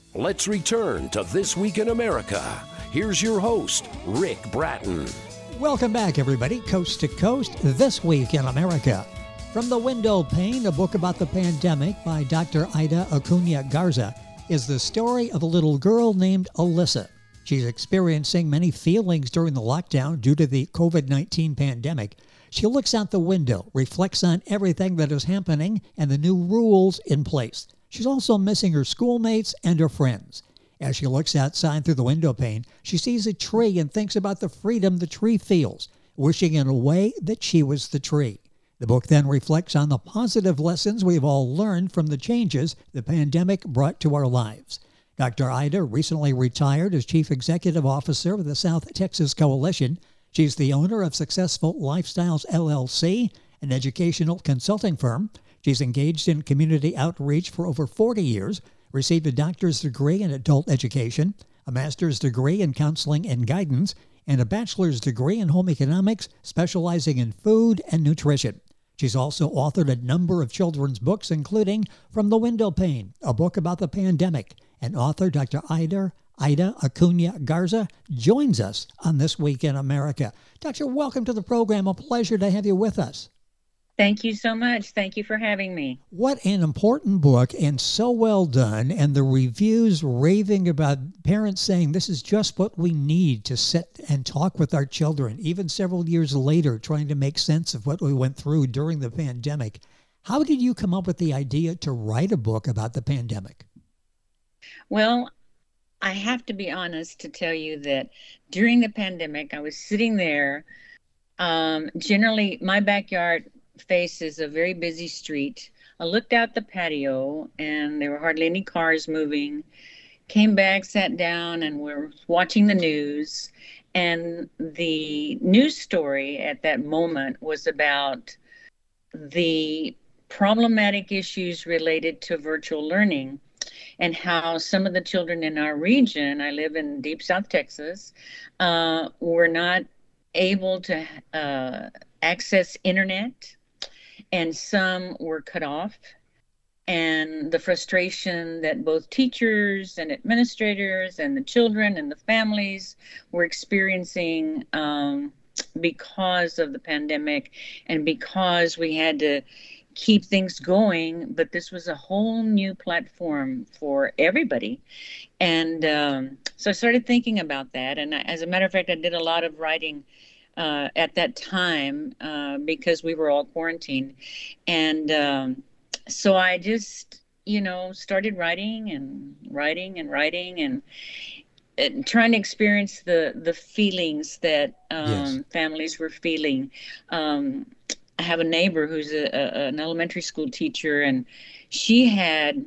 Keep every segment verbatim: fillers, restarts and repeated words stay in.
Let's return to This Week in America. Here's your host, Rick Bratton. Welcome back, everybody, coast to coast, This Week in America. From the Window Pane, a book about the pandemic by Doctor Ida Acuna Garza, is the story of a little girl named Alyssa. She's experiencing many feelings during the lockdown due to the covid nineteen pandemic. She looks out the window, reflects on everything that is happening and the new rules in place. She's also missing her schoolmates and her friends. As she looks outside through the window pane, she sees a tree and thinks about the freedom the tree feels, wishing in a way that she was the tree. The book then reflects on the positive lessons we've all learned from the changes the pandemic brought to our lives. Doctor Ida recently retired as Chief Executive Officer of the South Texas Coalition. She's the owner of Successful Lifestyles, L L C, an educational consulting firm. She's engaged in community outreach for over forty years, received a doctor's degree in adult education, a master's degree in counseling and guidance, and a bachelor's degree in home economics, specializing in food and nutrition. She's also authored a number of children's books, including From the Window Pane, a book about the pandemic. And author Doctor Ida, Ida Acuna Garza joins us on This Week in America. Doctor, welcome to the program. A pleasure to have you with us. Thank you so much. Thank you for having me. What an important book, and so well done. And the reviews raving about parents saying this is just what we need to sit and talk with our children, even several years later, trying to make sense of what we went through during the pandemic. How did you come up with the idea to write a book about the pandemic? Well, I have to be honest to tell you that during the pandemic, I was sitting there. Um, generally, my backyard faces a very busy street. I looked out the patio and there were hardly any cars moving. Came back, sat down, and we're watching the news. And the news story at that moment was about the problematic issues related to virtual learning and how some of the children in our region, I live in deep South Texas, uh, were not able to uh, access internet. And some were cut off, and the frustration that both teachers and administrators and the children and the families were experiencing um, because of the pandemic and because we had to keep things going. But this was a whole new platform for everybody. And um, so I started thinking about that. And I, as a matter of fact, I did a lot of writing Uh, at that time uh, because we were all quarantined. And um, so I just, you know, started writing and writing and writing and, and trying to experience the, the feelings that um, yes. families were feeling. Um, I have a neighbor who's a, a, an elementary school teacher, and she had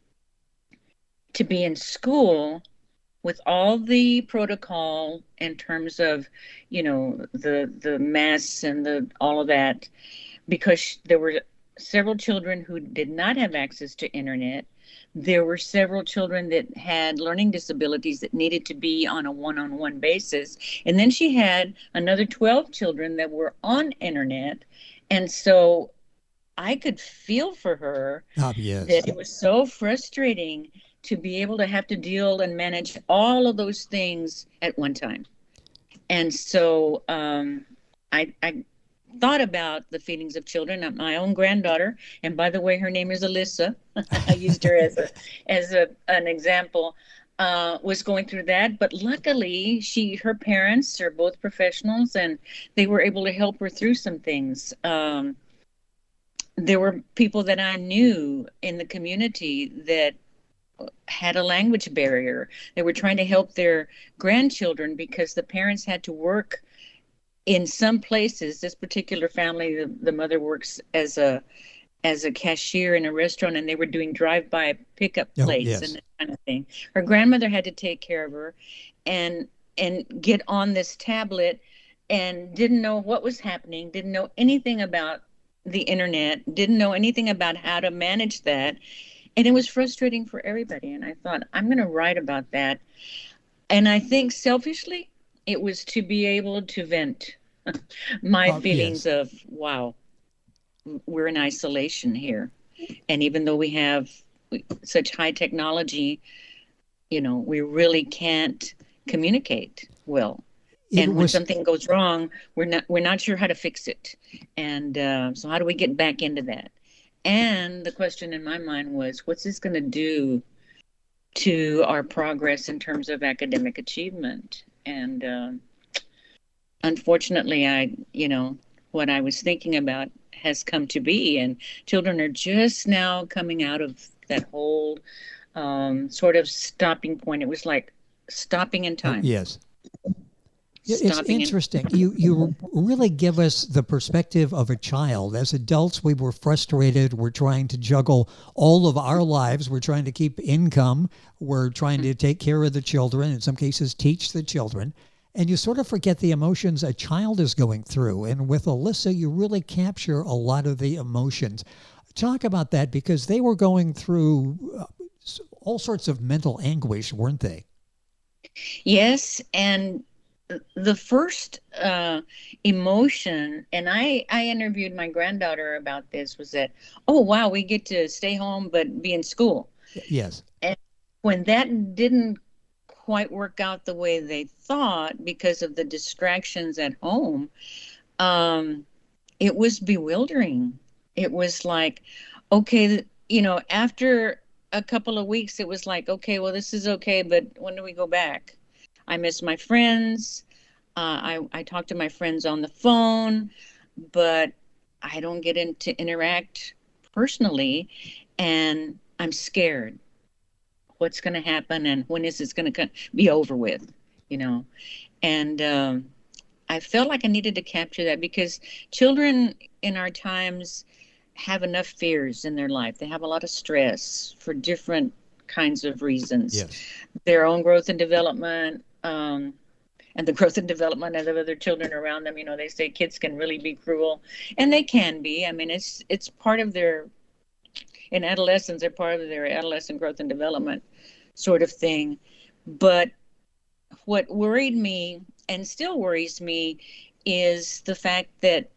to be in school with all the protocol in terms of, you know, the the masks and the all of that, because there were several children who did not have access to internet. There were several children that had learning disabilities that needed to be on a one-on-one basis. And then she had another twelve children that were on internet. And so I could feel for her oh, yes. that it was so frustrating to be able to have to deal and manage all of those things at one time. And so um, I, I thought about the feelings of children. My own granddaughter, and by the way, her name is Alyssa. I used her as a as a an example. Uh, was going through that, but luckily, she her parents are both professionals, and they were able to help her through some things. Um, there were people that I knew in the community that had a language barrier. They were trying to help their grandchildren because the parents had to work in some places. This particular family, the, the mother works as a as a cashier in a restaurant, and they were doing drive-by pickup plates oh, yes. and that kind of thing. Her grandmother had to take care of her and and get on this tablet, and didn't know what was happening, didn't know anything about the internet, didn't know anything about how to manage that. And it was frustrating for everybody. And I thought, I'm going to write about that. And I think selfishly, it was to be able to vent my oh, feelings yes. of, wow, we're in isolation here. And even though we have such high technology, you know, we really can't communicate well. It And when was something goes wrong, we're not we're not sure how to fix it. And uh, so how do we get back into that? And the question in my mind was, what's this going to do to our progress in terms of academic achievement? And uh, unfortunately, I, you know, what I was thinking about has come to be, and children are just now coming out of that whole um, sort of stopping point. It was like stopping in time. yes. It's Stopping in- interesting. You you really give us the perspective of a child. As adults, we were frustrated. We're trying to juggle all of our lives. We're trying to keep income. We're trying to take care of the children, in some cases teach the children. And you sort of forget the emotions a child is going through. And with Alyssa, you really capture a lot of the emotions. Talk about that, because they were going through uh, all sorts of mental anguish, weren't they? Yes, and the first uh, emotion, and I, I interviewed my granddaughter about this, was that, oh, wow, we get to stay home but be in school. Yes. And when that didn't quite work out the way they thought because of the distractions at home, um, it was bewildering. It was like, okay, you know, after a couple of weeks, it was like, okay, well, this is okay, but when do we go back? I miss my friends. Uh, I, I talk to my friends on the phone, but I don't get in to interact personally, and I'm scared. What's going to happen, and when is this going to be over with, you know? And um, I felt like I needed to capture that, because children in our times have enough fears in their life. They have a lot of stress for different kinds of reasons. Yes. Their own growth and development, um, and the growth and development of other children around them. You know, they say kids can really be cruel, and they can be. I mean, it's it's part of their, in adolescence, they're part of their adolescent growth and development sort of thing. But what worried me, and still worries me, is the fact that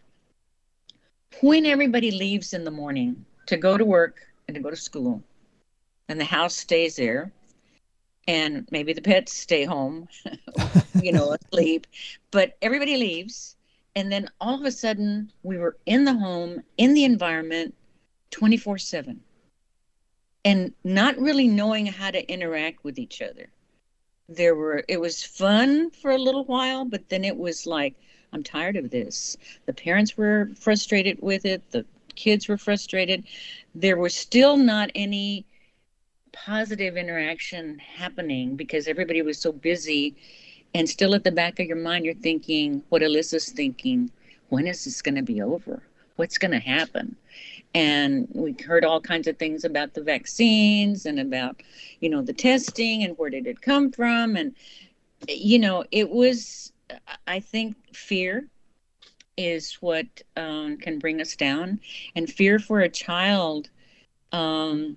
when everybody leaves in the morning to go to work and to go to school, and the house stays there, and maybe the pets stay home, you know, asleep, but everybody leaves. And then all of a sudden we were in the home, in the environment, twenty-four seven, and not really knowing how to interact with each other. There were, it was fun for a little while, but then it was like, I'm tired of this. The parents were frustrated with it. The kids were frustrated. There was still not any positive interaction happening because everybody was so busy. And still at the back of your mind, you're thinking what Alyssa's thinking: when is this going to be over? What's going to happen? And we heard all kinds of things about the vaccines and about, you know, the testing and where did it come from? And, you know, it was, I think fear is what um, can bring us down. And fear for a child um,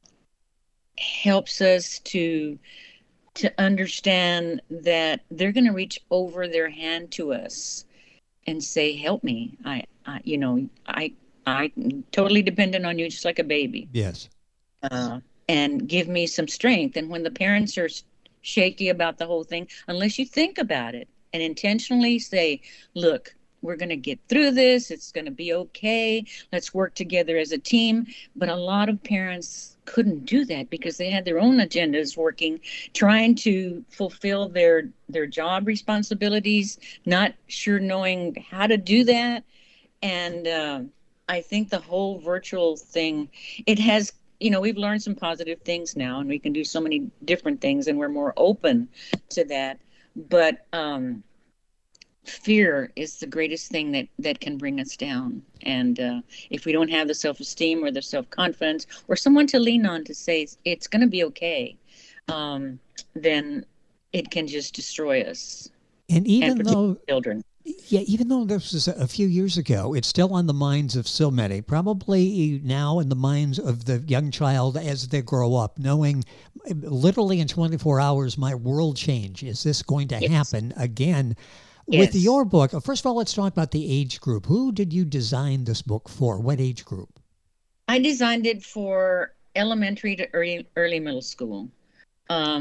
helps us to to understand that they're going to reach over their hand to us and say, help me. I, I you know, I, I'm totally dependent on you, just like a baby. Yes. Uh, and give me some strength. And when the parents are shaky about the whole thing, unless you think about it and intentionally say, look, we're going to get through this. It's going to be okay. Let's work together as a team. But a lot of parents couldn't do that because they had their own agendas working, trying to fulfill their their job responsibilities, not sure knowing how to do that. And uh, I think the whole virtual thing, it has, you know, we've learned some positive things now, and we can do so many different things, and we're more open to that. But um, fear is the greatest thing that, that can bring us down. And uh, if we don't have the self-esteem or the self-confidence or someone to lean on to say it's going to be okay, um, then it can just destroy us. And even and though children. Yeah, even though this was a few years ago, it's still on the minds of so many, probably now in the minds of the young child as they grow up, knowing literally in twenty-four hours, my world change. Is this going to Yes. happen again? Yes. With your book, first of all, let's talk about the age group. Who did you design this book for? What age group? I designed it for elementary to early, early middle school. Um,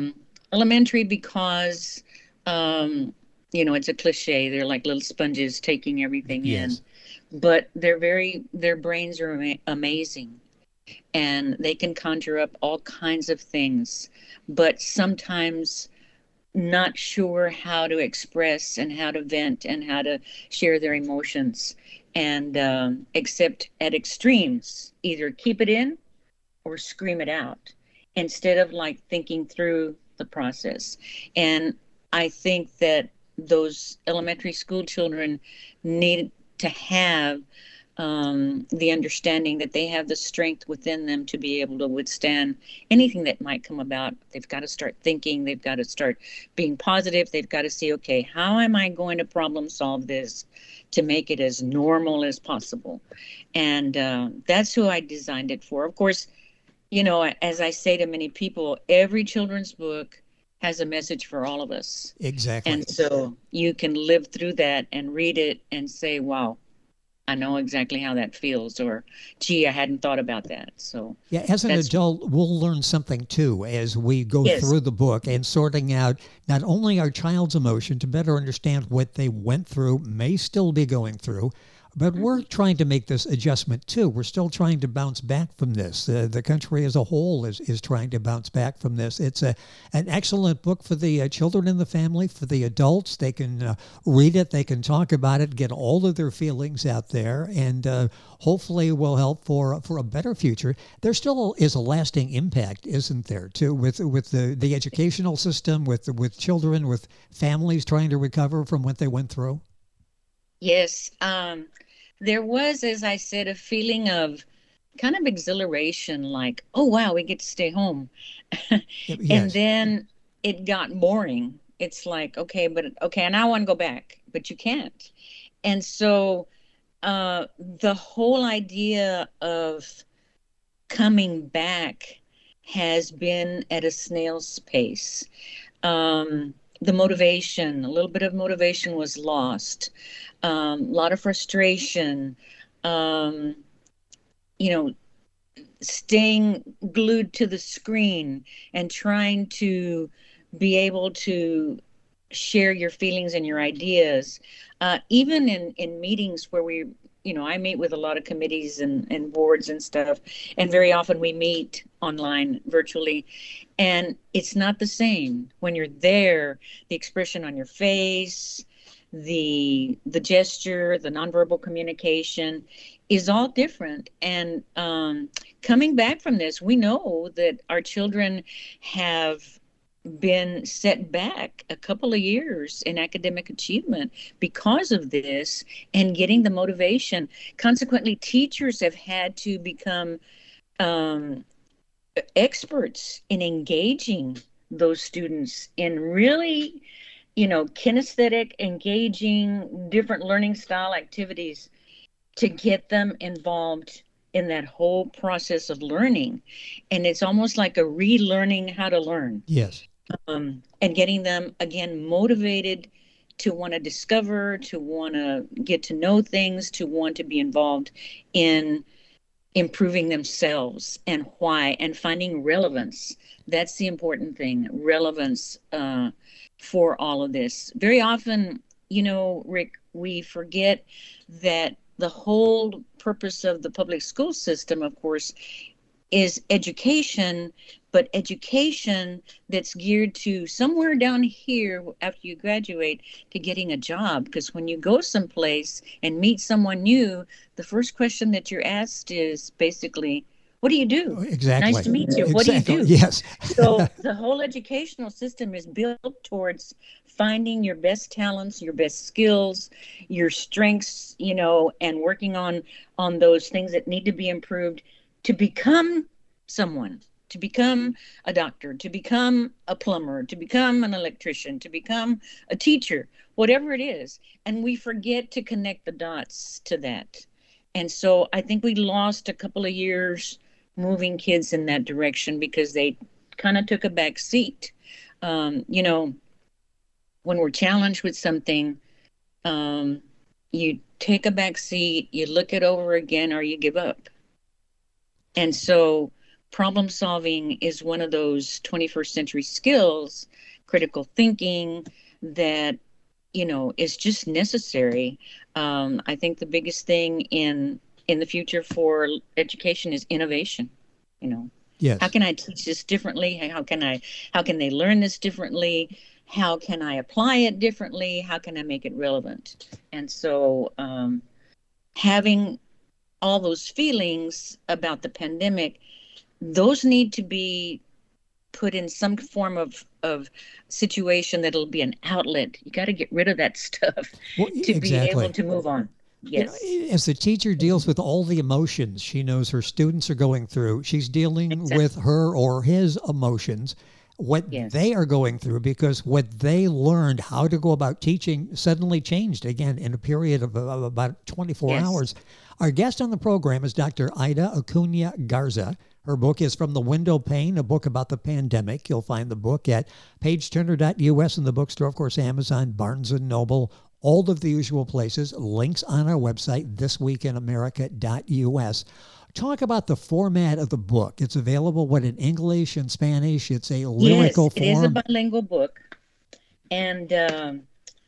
elementary because, um, you know, it's a cliche. They're like little sponges taking everything Yes. in, but they're very, their brains are ama- amazing, and they can conjure up all kinds of things, but sometimes not sure how to express and how to vent and how to share their emotions, and um, except at extremes, either keep it in or scream it out instead of like thinking through the process. And I think that those elementary school children need to have um, the understanding that they have the strength within them to be able to withstand anything that might come about. They've got to start thinking, they've got to start being positive, they've got to see, okay, how am I going to problem solve this to make it as normal as possible? And uh, that's who I designed it for. Of course, you know, as I say to many people, every children's book has a message for all of us. Exactly. And so you can live through that and read it and say, wow, I know exactly how that feels, or gee, I hadn't thought about that. So yeah, as an adult, we'll learn something too as we go yes. through the book and sorting out not only our child's emotion to better understand what they went through, may still be going through, but we're trying to make this adjustment too. We're still trying to bounce back from this. Uh, the country as a whole is, is trying to bounce back from this. It's a an excellent book for the uh, children in the family, for the adults. They can uh, read it, they can talk about it, get all of their feelings out there, and uh, hopefully will help for for a better future. There still is a lasting impact, isn't there, too, with with the, the educational system, with with children, with families trying to recover from what they went through? Yes. Um, there was, as I said, a feeling of kind of exhilaration, like, oh, wow, we get to stay home. Yes. And then it got boring. It's like, okay, but okay, and I want to go back, but you can't. And so uh, the whole idea of coming back has been at a snail's pace. Um, the motivation, a little bit of motivation was lost. Um, a lot of frustration, um, you know, staying glued to the screen and trying to be able to share your feelings and your ideas. Uh, even in, in meetings where we, you know, I meet with a lot of committees and, and boards and stuff, and very often we meet online virtually, and it's not the same. When you're there, the expression on your face, the the gesture, the nonverbal communication is all different. And um, coming back from this, we know that our children have been set back a couple of years in academic achievement because of this, and getting the motivation. Consequently, teachers have had to become um, experts in engaging those students in really, you know, kinesthetic, engaging, different learning style activities to get them involved in that whole process of learning. And it's almost like a relearning how to learn. Yes. Um, and getting them, again, motivated to want to discover, to want to get to know things, to want to be involved in improving themselves, and why, and finding relevance. That's the important thing, relevance uh, for all of this. Very often, you know, Rick, we forget that the whole purpose of the public school system, of course, is education, but education that's geared to somewhere down here after you graduate to getting a job. Because when you go someplace and meet someone new, the first question that you're asked is basically, what do you do? Exactly. Nice to meet you. Exactly. What do you do? Yes. So the whole educational system is built towards finding your best talents, your best skills, your strengths, you know, and working on on those things that need to be improved to become someone, to become a doctor, to become a plumber, to become an electrician, to become a teacher, whatever it is. And we forget to connect the dots to that. And so I think we lost a couple of years moving kids in that direction because they kind of took a back seat. Um, you know, when we're challenged with something, um, you take a back seat, you look it over again, or you give up. And so problem solving is one of those twenty-first century skills, critical thinking, that, you know, is just necessary. Um, I think the biggest thing in in the future for education is innovation. You know, Yes. how can I teach this differently? How can I, how can they learn this differently? How can I apply it differently? How can I make it relevant? And so um, having all those feelings about the pandemic, those need to be put in some form of, of situation that'll be an outlet. You got to get rid of that stuff Well, to be exactly. able to move on. Yes. You know, as the teacher deals with all the emotions she knows her students are going through, she's dealing Exactly. with her or his emotions, what Yes. they are going through, because what they learned how to go about teaching suddenly changed again in a period of, of about twenty-four Yes. hours. Our guest on the program is Doctor Ida Acuna Garza. Her book is From the Window Pane, a book about the pandemic. You'll find the book at page turner dot U S in the bookstore, of course, Amazon, Barnes and Noble, all of the usual places. Links on our website, this week in america dot U S. Talk about the format of the book. It's available, what, in English and Spanish? It's a lyrical Yes, it is a form. bilingual book. And um,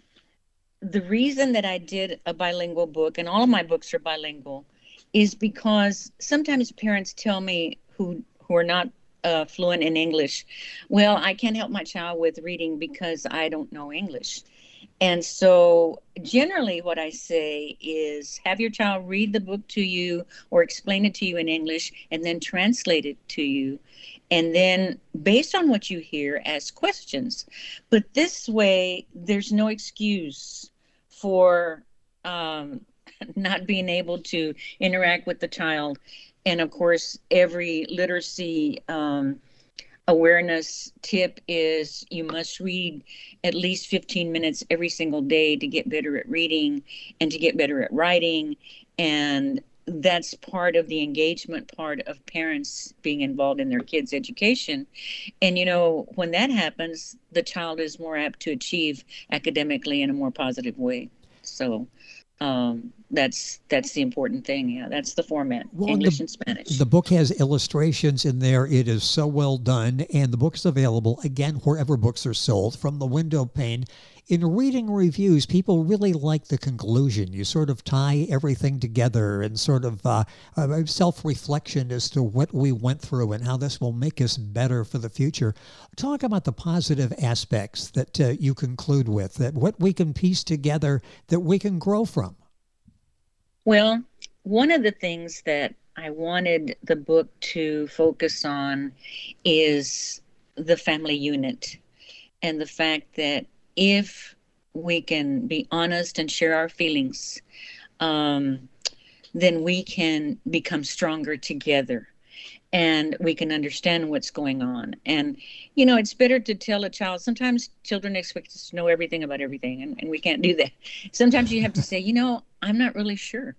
the reason that I did a bilingual book, and all of my books are bilingual, is because sometimes parents tell me who who are not uh, fluent in English, well, I can't help my child with reading because I don't know English. And so generally what I say is have your child read the book to you or explain it to you in English and then translate it to you. And then based on what you hear, ask questions. But this way, there's no excuse for um, not being able to interact with the child. And of course, every literacy um, awareness tip is you must read at least fifteen minutes every single day to get better at reading and to get better at writing. And that's part of the engagement part of parents being involved in their kids' education. And, you know, when that happens, the child is more apt to achieve academically in a more positive way. So um, that's that's the important thing. Yeah, that's the format, Well, English the, and Spanish. The book has illustrations in there. It is so well done. And the book's available, again, wherever books are sold, From the Window Pane. In reading reviews, people really like the conclusion. You sort of tie everything together and sort of uh, uh, self-reflection as to what we went through and how this will make us better for the future. Talk about the positive aspects that uh, you conclude with, that what we can piece together that we can grow from. Well, one of the things that I wanted the book to focus on is the family unit and the fact that if we can be honest and share our feelings, um, then we can become stronger together and we can understand what's going on. And, you know, it's better to tell a child. Sometimes children expect us to know everything about everything, and, and we can't do that. Sometimes you have to say, you know, I'm not really sure.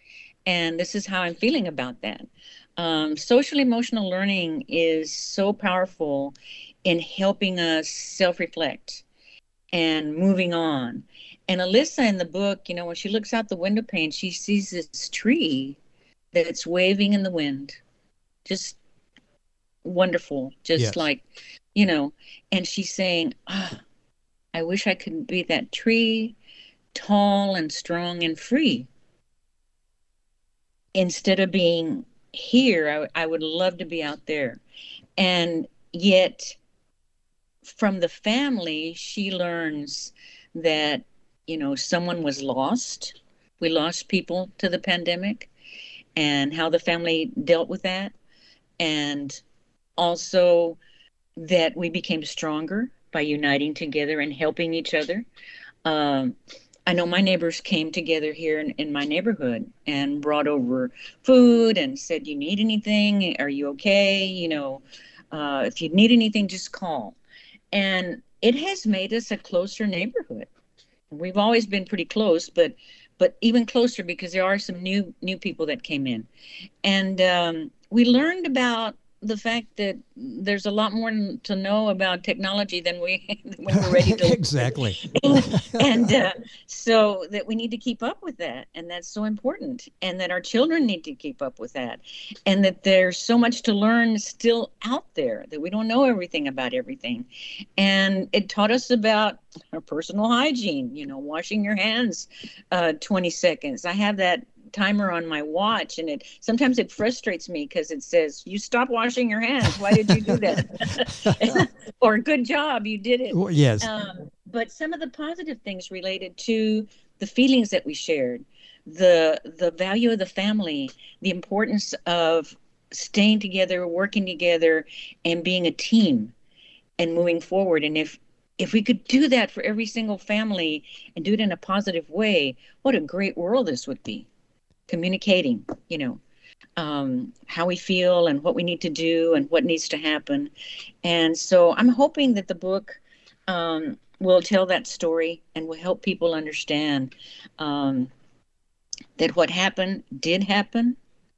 And this is how I'm feeling about that. Um, social emotional learning is so powerful in helping us self-reflect and moving on. And Alyssa in the book, you know, when she looks out the window pane, she sees this tree that's waving in the wind. Just wonderful. Just Yes. like, you know, and she's saying, ah, I wish I could be that tree, tall and strong and free. Instead of being here, I, I would love to be out there. And yet, from the family, she learns that, you know, someone was lost. We lost people to the pandemic and how the family dealt with that. And also that we became stronger by uniting together and helping each other. Um, I know my neighbors came together here in, in my neighborhood and brought over food and said, you need anything? Are you okay? You know, uh, if you need anything, just call. And it has made us a closer neighborhood. We've always been pretty close, but but even closer because there are some new new people that came in. And um, we learned about the fact that there's a lot more to know about technology than we when we're ready to exactly. and uh, so that we need to keep up with that, and that's so important, and that our children need to keep up with that, and that there's so much to learn still out there, that we don't know everything about everything. And it taught us about our personal hygiene, you know, washing your hands uh, twenty seconds. I have that timer on my watch, and it sometimes it frustrates me because it says, you stop washing your hands, why did you do that? Or good job, you did it. Well, yes. Um, but some of the positive things related to the feelings that we shared, the the value of the family, the importance of staying together, working together, and being a team and moving forward. And if if we could do that for every single family and do it in a positive way, what a great world this would be. Communicating, you know, um, how we feel and what we need to do and what needs to happen. And so I'm hoping that the book um, will tell that story and will help people understand um, that what happened did happen,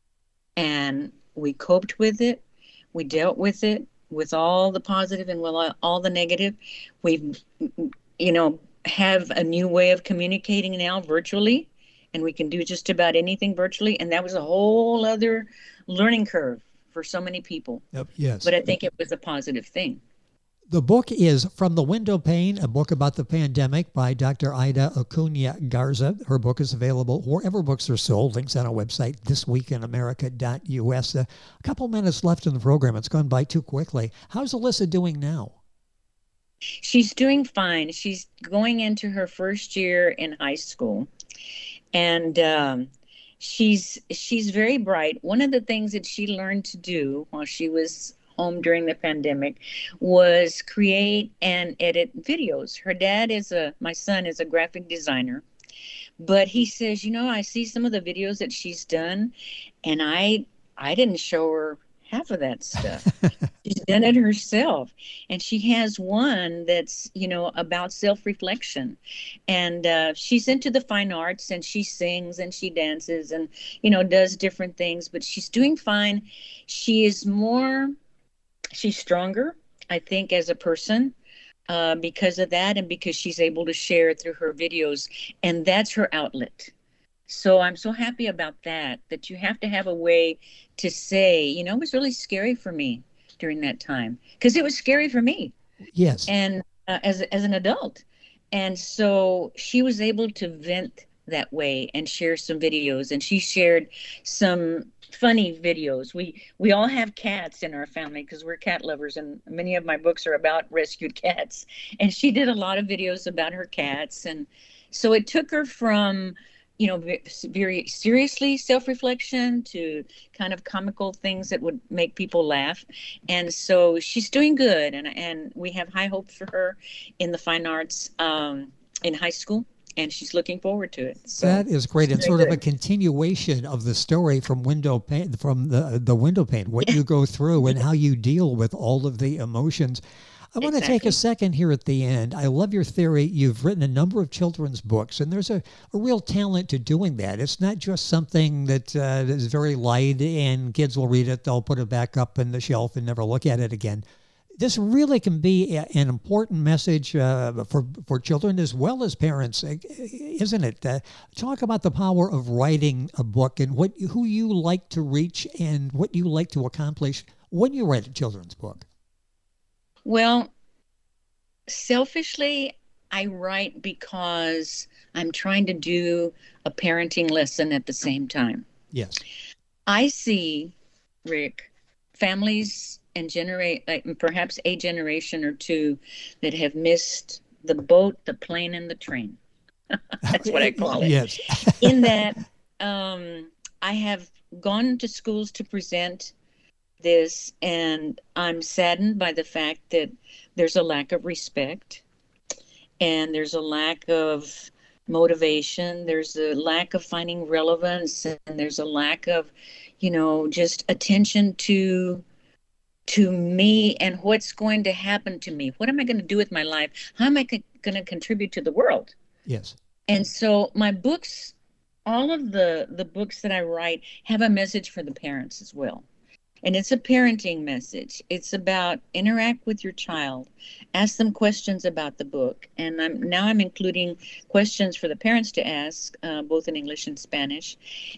and we coped with it. We dealt with it with all the positive and with all the negative. We've, you know, have a new way of communicating now virtually. And we can do just about anything virtually. And that was a whole other learning curve for so many people. Yep, yes. But I think it was a positive thing. The book is From the Window Pane, a book about the pandemic by Doctor Ida Acuna Garza. Her book is available wherever books are sold. Links on our website, this week in america dot u s. Uh, a couple minutes left in the program. It's gone by too quickly. How's Alyssa doing now? She's doing fine. She's going into her first year in high school. And um, she's she's very bright. One of the things that she learned to do while she was home during the pandemic was create and edit videos. Her dad is a, my son is a graphic designer, but he says, you know, I see some of the videos that she's done, and I I didn't show her half of that stuff. She's done it herself. And she has one that's, you know, about self-reflection. And uh, she's into the fine arts, and she sings and she dances and, you know, does different things, but she's doing fine. She is more, she's stronger, I think, as a person uh, because of that, and because she's able to share it through her videos. And that's her outlet. So I'm so happy about that, that you have to have a way to say, you know, it was really scary for me during that time, because it was scary for me. Yes. And uh, as, as an adult. And so she was able to vent that way and share some videos. And she shared some funny videos. We, we all have cats in our family because we're cat lovers, and many of my books are about rescued cats. And she did a lot of videos about her cats. And so it took her from, you know, very seriously self-reflection to kind of comical things that would make people laugh. And so she's doing good. And, and we have high hopes for her in the fine arts um, in high school. And she's looking forward to it. So that is great. It's sort good. of a continuation of the story from window pane, from the the window pane, what you go through and how you deal with all of the emotions. I want Exactly. to take a second here at the end. I love your theory. You've written a number of children's books, and there's a, a real talent to doing that. It's not just something that uh, is very light and kids will read it, they'll put it back up in the shelf and never look at it again. This really can be a, an important message uh, for, for children as well as parents, isn't it? Uh, talk about the power of writing a book and what who you like to reach and what you like to accomplish when you write a children's book. Well, selfishly, I write because I'm trying to do a parenting lesson at the same time. Yes. I see, Rick, families and generate like, perhaps a generation or two that have missed the boat, the plane, and the train. That's what I call it. Yes. In that um, I have gone to schools to present this, and I'm saddened by the fact that there's a lack of respect, and there's a lack of motivation, there's a lack of finding relevance, and there's a lack of, you know, just attention to to me and what's going to happen to me. What am I going to do with my life? How am I co- going to contribute to the world? Yes. And so my books, all of the the books that I write have a message for the parents as well. And it's a parenting message. It's about interact with your child, ask them questions about the book. And I'm now I'm including questions for the parents to ask, uh, both in English and Spanish,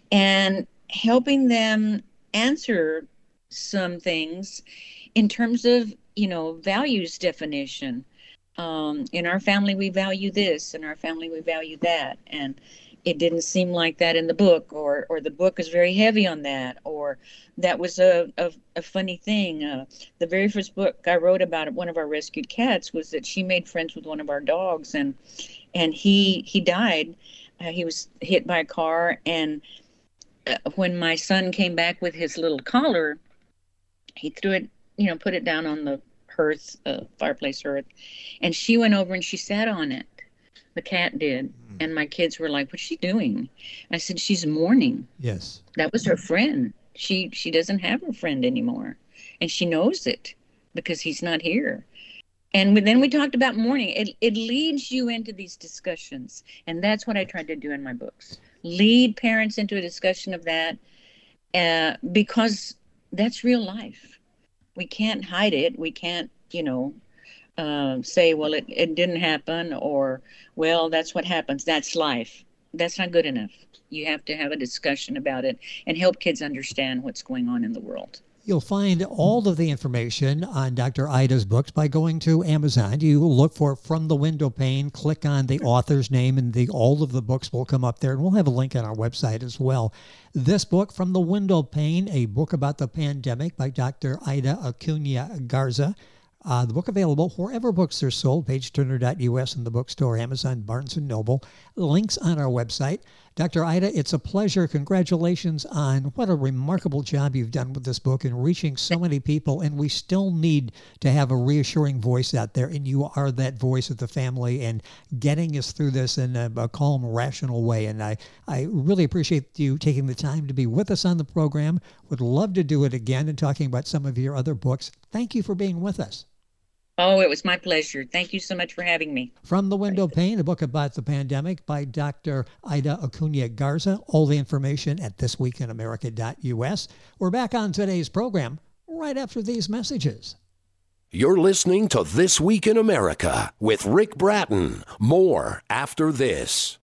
and helping them answer some things in terms of, you know, values definition. Um, in our family, we value this. In our family, we value that. And it didn't seem like that in the book, or or the book is very heavy on that, or that was a, a, a funny thing. Uh, the very first book I wrote about one of our rescued cats was that she made friends with one of our dogs, and and he he died. Uh, he was hit by a car, and uh, when my son came back with his little collar, he threw it, you know, put it down on the hearth, uh, fireplace hearth, and she went over and she sat on it. The cat did. And my kids were like, what's she doing? I said, she's mourning. Yes. That was her friend. She she doesn't have her friend anymore. And she knows it because he's not here. And then we talked about mourning. It, it leads you into these discussions. And that's what I tried to do in my books. Lead parents into a discussion of that uh, because that's real life. We can't hide it. We can't, you know, Uh, say, well, it, it didn't happen, or, well, that's what happens. That's life. That's not good enough. You have to have a discussion about it and help kids understand what's going on in the world. You'll find all of the information on Doctor Ida's books by going to Amazon. You look for From the Window Pane, click on the author's name, and the all of the books will come up there. And we'll have a link on our website as well. This book, From the Window Pane, a book about the pandemic by Doctor Ida Acuna Garza. Uh, the book available wherever books are sold, page turner dot U S in the bookstore, Amazon, Barnes and Noble. Links on our website. Doctor Ida, it's a pleasure. Congratulations on what a remarkable job you've done with this book and reaching so many people. And we still need to have a reassuring voice out there. And you are that voice of the family and getting us through this in a, a calm, rational way. And I, I really appreciate you taking the time to be with us on the program. Would love to do it again and talking about some of your other books. Thank you for being with us. Oh, it was my pleasure. Thank you so much for having me. From the Window Pane, a book about the pandemic by Doctor Ida Acuna Garza. All the information at this week in america dot U S. We're back on today's program right after these messages. You're listening to This Week in America with Rick Bratton. More after this.